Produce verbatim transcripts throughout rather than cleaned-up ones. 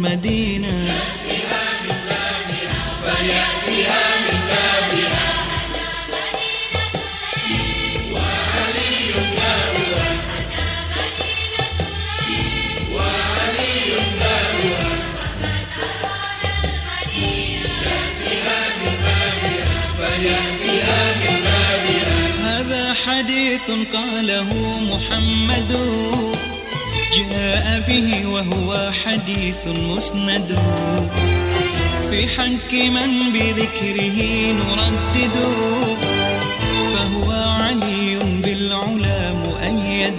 المدينة يأتيها من بابها فليأتيها من بابها وعلي بابها وعلي بابها يأتيها من بابها فليأتيها من بابها. هذا حديث قاله محمد جاء به وهو حديث مسند في حق من بذكره نردد فهو علي بالعلا مؤيد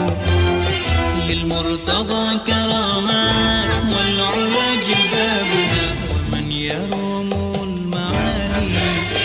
للمرتضى كرامات والعلا جبابها ومن يروم المعالي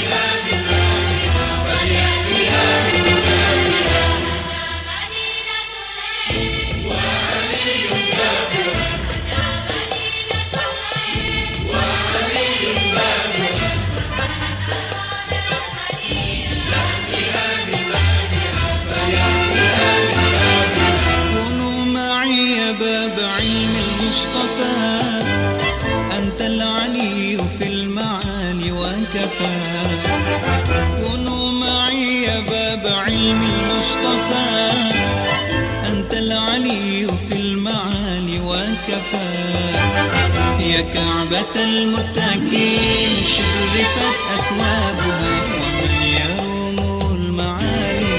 باب علم المصطفى أنت العلي في المعالي وكفى. كونوا معي يا باب علم المصطفى أنت العلي في المعالي وكفى. يا كعبة المتقين شرفت أثوابها ومن يروم المعالي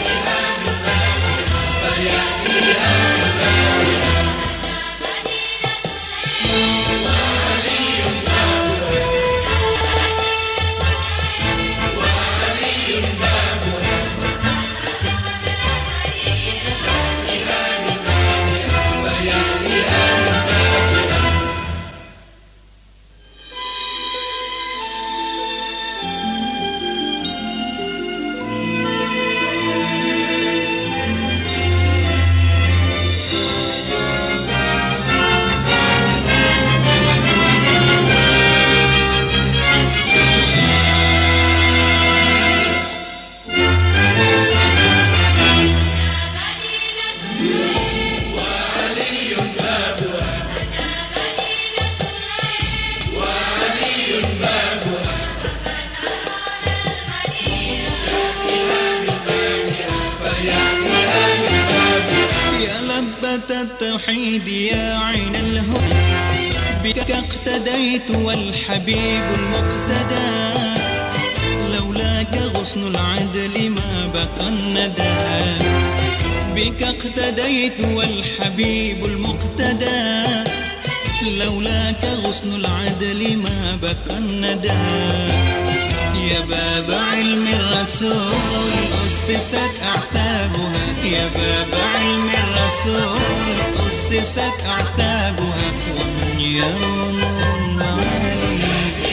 التوحيد يا عين الهدى بك اقتديت والحبيب المقتدى لولاك غصن العدل ما بقى الندى. بك اقتديت والحبيب المقتدى لولاك غصن العدل ما بقى الندى. يا باب علم الرسول أسست أعتابها يا باب علم الرسول أسست أعتابها ومن يروم المعالي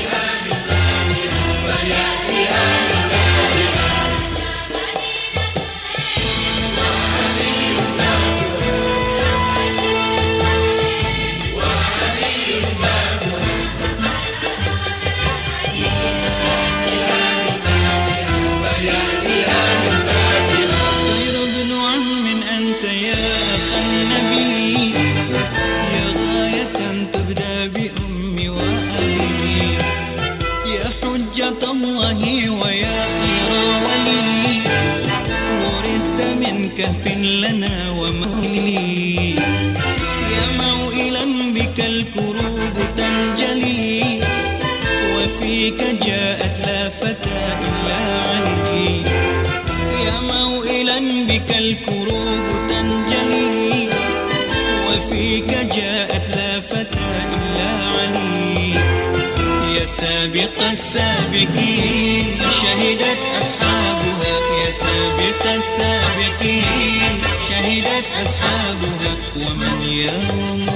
الله ويا خير ولي وردت من كهف لنا ومولي. يا موئلا بك الكروب تنجلي وفيك جاءت لا فتى إلا علي. يا موئلا بك الكروب تنجلي وفيك جاءت لا فتى إلا علي. يا سابق السابقين شهدت أصحابها يا سابق السابقين شهدت أصحابها ومن يروم